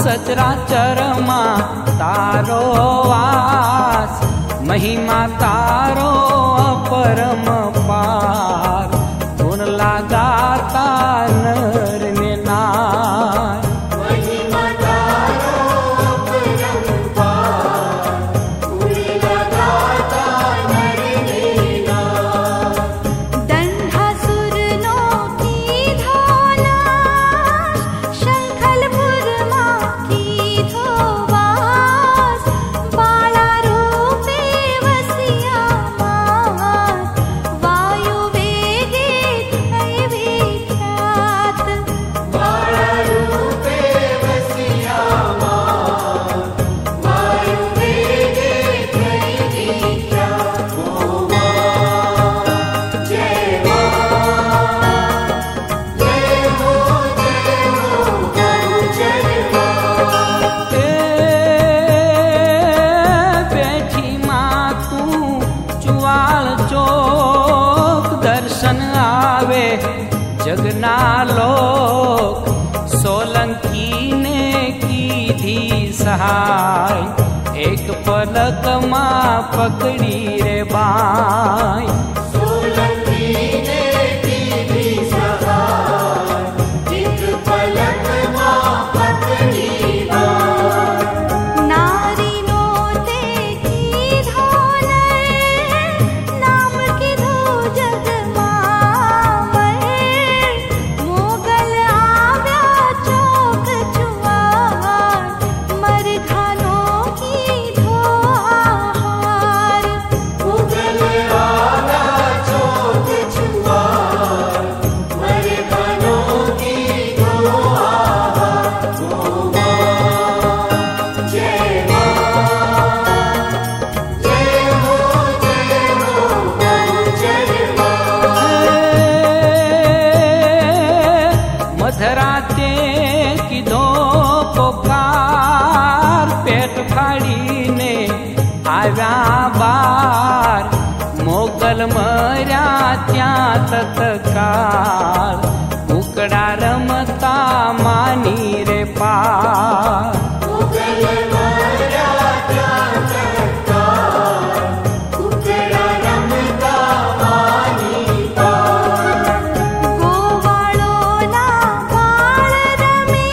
સચરાચરમાં તારો વાસ, મહિમા તારો અપરમ પાર, ગુણ લાગાતા નર ને નાર. મહિમા તારો અપરમ પાર, ગુણ લાગાતા નર ને નાર. દંઢાસુરનો કીધો નાશ, શંખલપુરમાં કીધો વાસ, બાળા રૂપે વસિયા વાયુ વેગે થઈ વિખ્યાત. બાળા રૂપે વસિયા વાયુ વેગે થઈ વિખ્યાત. ઓ માં જય માં, જય હો એ બેઠીમાં તું ચુવાળ ચોક દર્શન આવે જગના લોક. સોલંકીને કીધી સહાય, એક પલકમાં પકડી રે બાય. સોલંકીને કીધી સહાય, એક પલકમાં પકડી બાય. નારીનો તે કીધો નર, નામ કીધું જગમાં વર. મોગલ આવ્યા ચોક ચુવાળ, મરઘાનો કીધો આહાર. મુગલ આલા ચોક ચુવાળ, મરઘાનો કીધો આહાર. ઓ માં જય માં, જય હો મધરાતે કીધો પોકાર, પેટ ફાડીને આવ્યા બાર. મોગલ મર્યા ત્યાં તત્કાળ, ઉકડા રમતા માની રે પાર. મુગલ માર્યા ત્યાં તત્કાળ, ઉકળા રમતા માની પાર. ગોવાળોના બાળ રમે,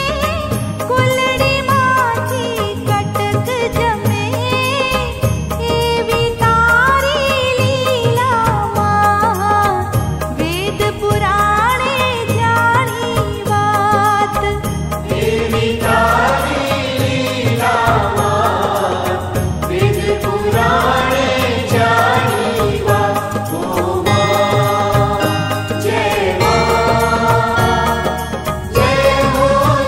કુલડીમાંથી કટક જમે. એવી તારી લીલામાં વેદ પુરાણે જાણી વાત. એવી તારી લીલામાં વેદ પુરાણે જાણી વાત. ઓ માં જય માં, જય હો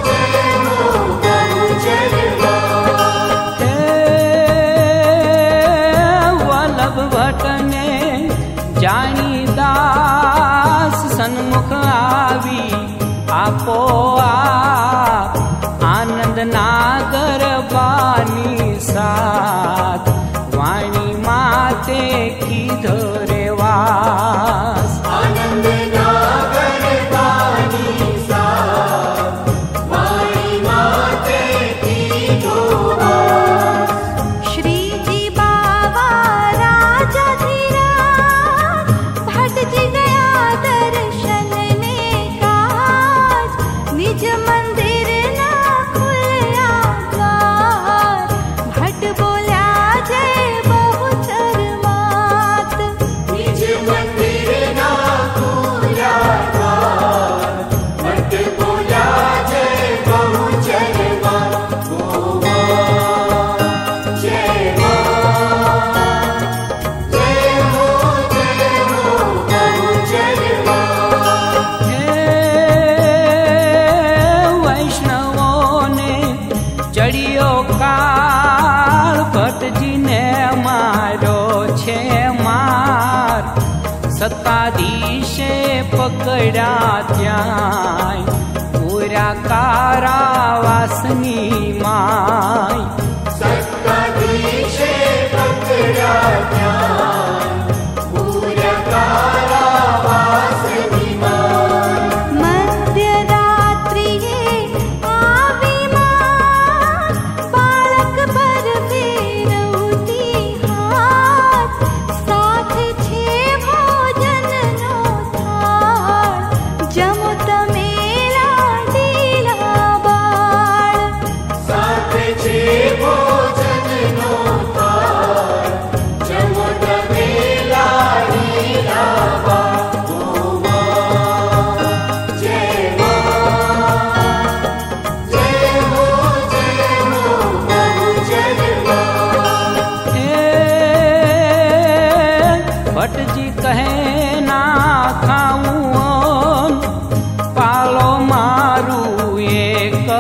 હે વલ્લભ ભટ્ટને જાણી દાસ, સન્મુખ આવી આપો આપ. આનંદના ગરબાની સાથ, વાણી માતે કીધો રે વાસ. આનંદના ગરબાની સાથ, વાણી માતે કીધો વાસ. શ્રીજી બાવા રાજાધીરાજ, ભટજી ગયા દર્શનને કાજ. નિજ મંદિરના ખુલ્યા દ્વાર, ભટ્ટ બોલ્યા જય બહુચર માત. નિજ મંદિરના ખુલ્યા દ્વાર, ભટ્ટ બોલ્યા જય બહુચર માત. ઓ માં જય માં, જય હો બહુચર માત. હે વૈષ્ણવોને ચડિયો કાળ, ભટ્ટજીને માર્યો છે માર. સત્તાધીશે પકડ્યા ત્યાં, પૂરા કારાવાસની માય. સત્તાધીશે પકડ્યા ત્યાં, પૂરા કારાવાસની માય. મધ્યરાત્રિએ આવી માં,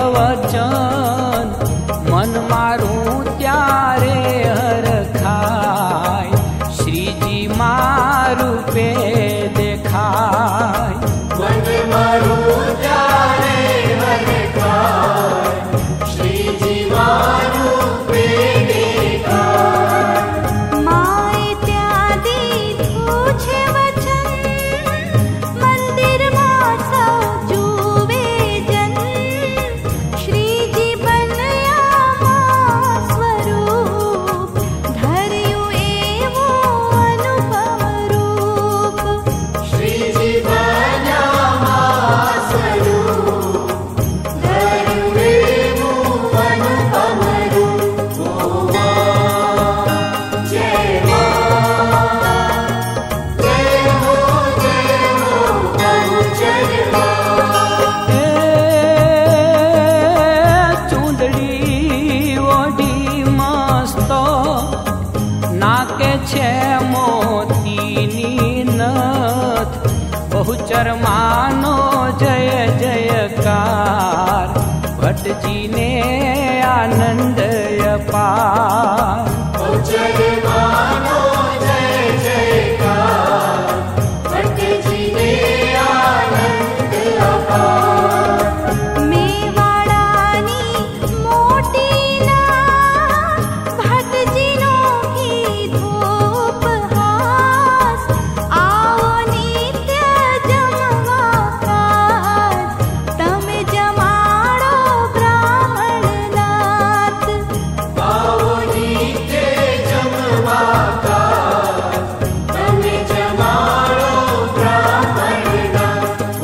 પ્રવચન મન મારું ત્યારે હરખાય શ્રીજી મારું પે દેખાય मन मारू त्यारे हरखाय श्रीजी मारू पे देखाय माए त्यादी पूछे वचन मंदिर માં સૌ જુવે જન શ્રીજી બન્યા સ્વરૂપ ધર્યું એવું અનુપમ રૂપ श्रीजी बन्या स्वरूप धर्मे अनुपम रूप जय हो बहुचरवा એ ચૂંદડી ઓઢી મસ્તો નાકે છે મોતીની નથ બહુચર માનો જય જયકાર ભટ્ટજીને આનંદ અપાર बहुचरवानो जय जयकार भट्टजी ने आनंद अपार મેવાડાની મોટીના ભટ્ટજીનો કીધો ઉપહાસ આવો નિત્ય જમવા કાજ તમે જમાડો બ્રાહ્મણનાથ आओ नीचे जमवा काज तमे जमाड़ो ब्राह्मणना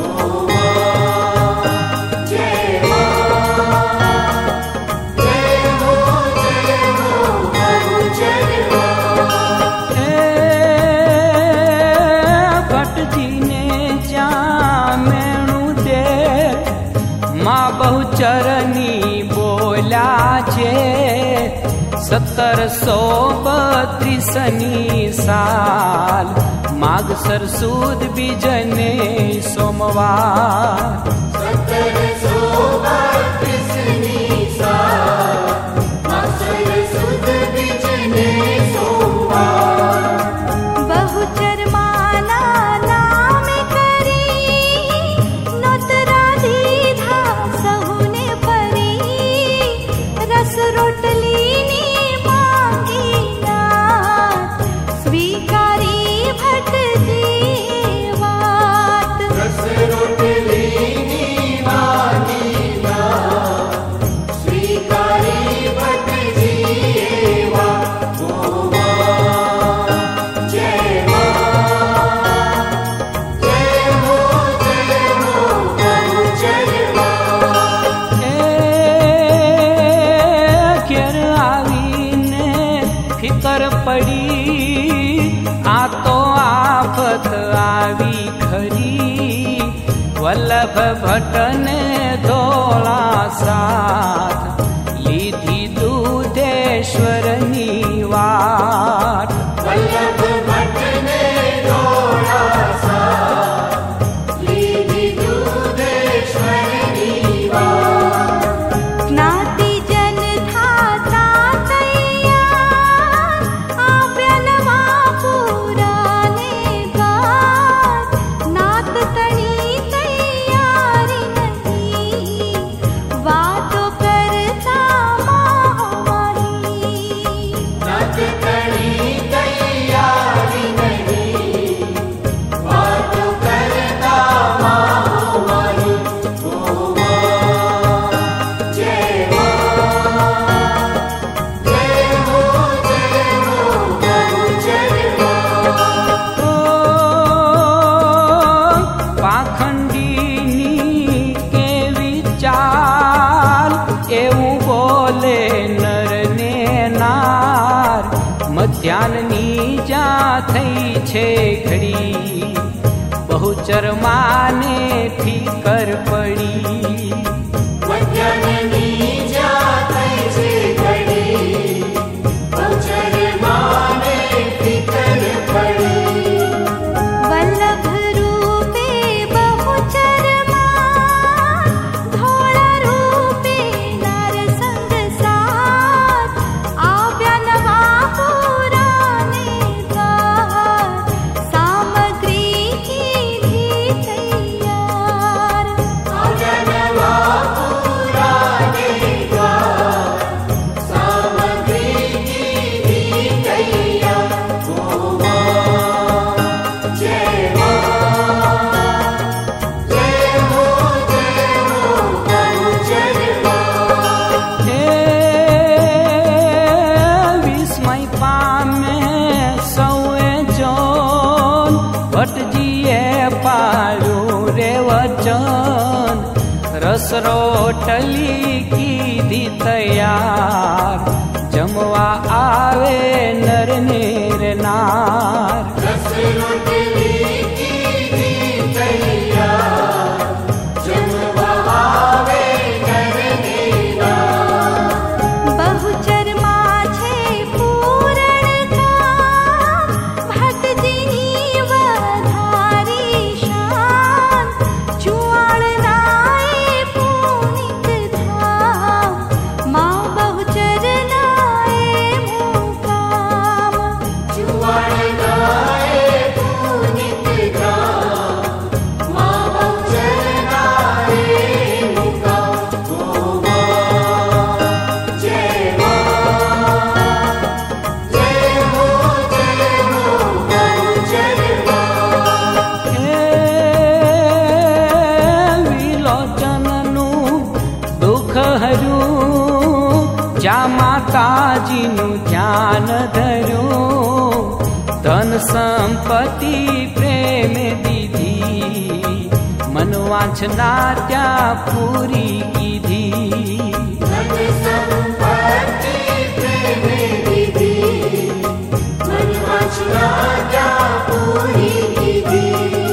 जय हो बहुचरवा એ ભટ્ટજીને જ્યાં મેણું દે માં બહુચરની બોલ્યા છે 1732ની સાલ માગસર સુદ બીજને સોમવાર 1732 साल मासर सुद बीजने सोमवार બહુચર માના નામે કરી નોતરા દીધા સહુને ફરી રસ રોટલીની માંગી નાથ સ્વીકારી ભટ્ટજી વાત रस रोटलीनी मांगी ना स्वीकारी भट्टजी एवा जय हो बहुचरवा એ ઘેર આવીને ફિકર પડી આ તો આફત આવી ખરી વલ્લભ ભટ્ટને ધોળા સાથ લીધી દૂધેશ્વરની વાત वल्लभ भट्ट ने दौड़ा सा लीधी दूधेश्वरी वात જ્ઞાતિજન થાતા તૈયાર આપ્યા પૂરાને ગાત નાત તણી તૈયારી નહીં વાતો કરતા માહમાહી नत कड़ी तैयारी नहीं बात करता माहो माही जय हो बहुचरवा ઓ પાખંડીની કેવી ચાલ એવું બોલે નરને નાર મધ્યાહ્નની જ્યાં થઈ છે ઘડી બહુચર માને ફિકર પડી मध्याह्ननी जाते से घड़ी बहुचरवा ने फिकर पड़ी વલ્લભ રૂપે બહુચરમાં ધોળા રૂપે कढ़ी कीधी तैयार, जमवा आवे नर नेर नार। रस रोटली कीधी तैयार, जमवा आवे नर नेर नार। बहुचर माछे पूरण का, भटजिनी वधारी शान। चुआड़ नाए पुनित धाम, माँ बहुचर नाए मुकाम। जुआड़ गाए पुनित धाम, माँ बहुचर नाए मुकाम। ओ माँ जय माँ, जय हो बहुचर माँ। હે વિલોચનનું દુઃખ હર્યું, જ્યાં માતાજીનું ધ્યાન ધર્યું। ધન સંપત્તિ પ્રેમ દીધી, મન વાંછના ત્યાં પૂરી કીધી। धन संपत्ति प्रेम विधि, मन वांछना क्या पूरी विधि।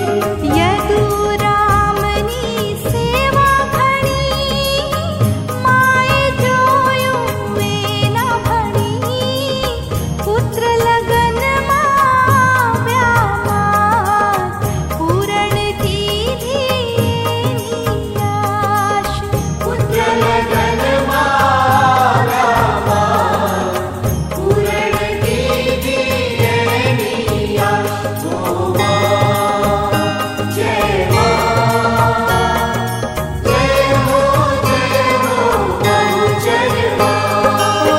यदुरामनी सेवा घणी, माए जोયું વેના ભણી। પુત્ર લગનમાં વ્યામાર, પૂરણ કીધી એની આશ। पुत्र लगन मारा मार, पूरण कीधी एनी आश। ओ माँ जय माँ, जय हो बहुचर माँ।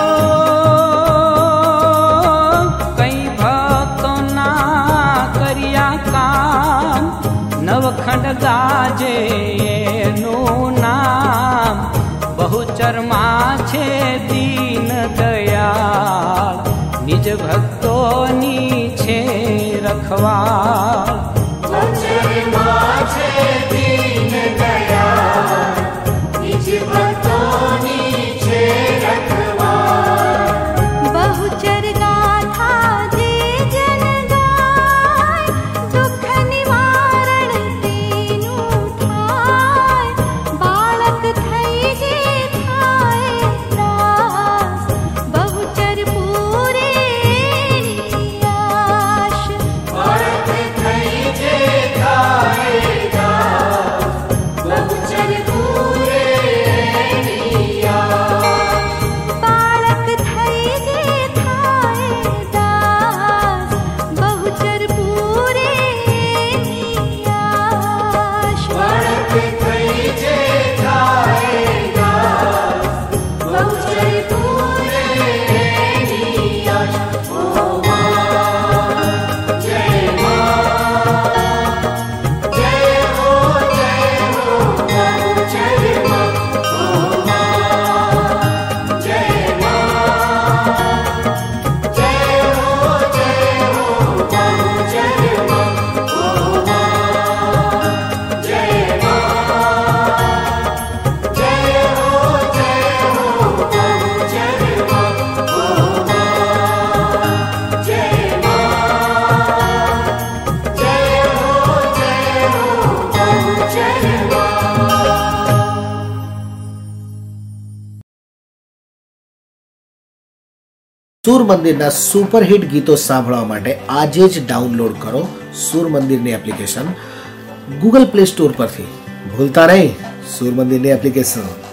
કઈ ભક્તોના કર્યા કામ, નવખંડ ગાજે એનું નામ। બહુચરમાં છે દીન દયાળ, નિજ ભક્તોની છે રખવાળ। बहुचर माछे दीन दयाल, निज भक्तोनी छे रखवार। बहुचर गाथा जे जन गाय, दुख निवारण तेનું થાય। બાળક થઈ જે થાય દાસ, बहुचर પૂરે એની આશ। बालक थई जे थाए दास, बहुचर पूरे एनी आश। બાળક થઈ જે થાય દાસ, बहुचर પૂરે એની આશ। बालक थई जे थाए दास, बहुचर पूरे एनी आश। ओ माँ जय माँ, जय हो बहुचर माँ। ओ माँ जय माँ, जय हो बहुचर माँ। ओ माँ जय माँ, जय हो बहुचर माँ। ओ माँ जय माँ, जय हो बहुचर माँ। સુર મંદિરના સુપરહિટ ગીતો સાંભળવા માટે આજે જ ડાઉનલોડ કરો સુર મંદિરની એપ્લિકેશન ગૂગલ પ્લે સ્ટોર પરથી। ભૂલતા નહીં સુર મંદિરની એપ્લિકેશન।